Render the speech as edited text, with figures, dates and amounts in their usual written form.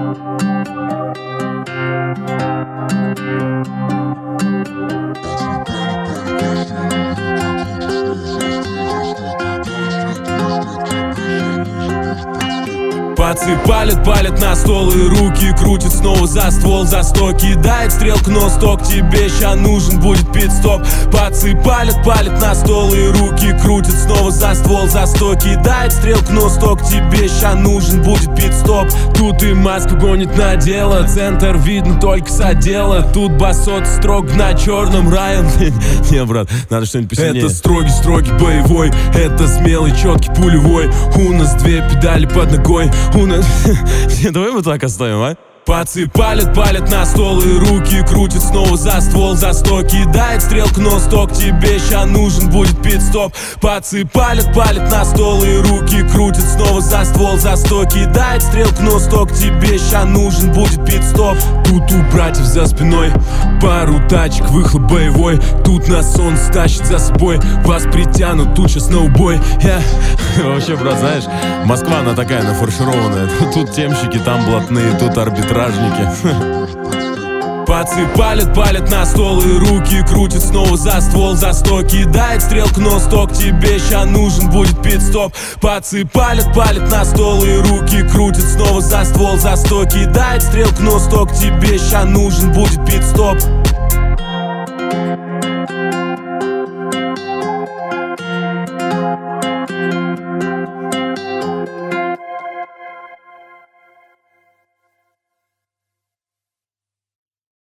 Пацы палят на стол и руки крутит снова за ствол, за сто кидает стрелку, но сток тебе ща нужен будет пит-стоп. Пацы палят на стол и руки крутит снова за ствол, за сто кидает стрелку, но сток тебе ща нужен будет пит-стоп. Тут и маску гонит на дело, центр видно только с отдела. Тут басот строг на черном, Райан. Не, брат, надо что-нибудь посильнее. Это строгий боевой, это смелый, четкий, пулевой. У нас две педали под ногой. Давай вот так оставим, а? Пацы палят на стол и руки крутит снова за ствол, за сто кидает стрелку, но сток тебе ща нужен будет пит-стоп. Пацы палят на стол и руки крутит снова за ствол, за сто кидает стрелку, но сток тебе ща нужен будет пит-стоп. Тут у братьев за спиной пару тачек, выхлоп боевой. Тут нас он стащит за собой, вас притянут тут сейчас на убой. Вообще, брат, знаешь, Москва она такая нафаршированная. Тут темщики, там блатные, тут арбитражники. Пацы палят на стол и руки крутит снова за ствол, за сто кидает стрелку, но сток тебе ща нужен будет пит-стоп. Пацы палят на стол и руки крутит снова за ствол, за сто кидает стрелку, но сток тебе ща нужен будет пит-стоп.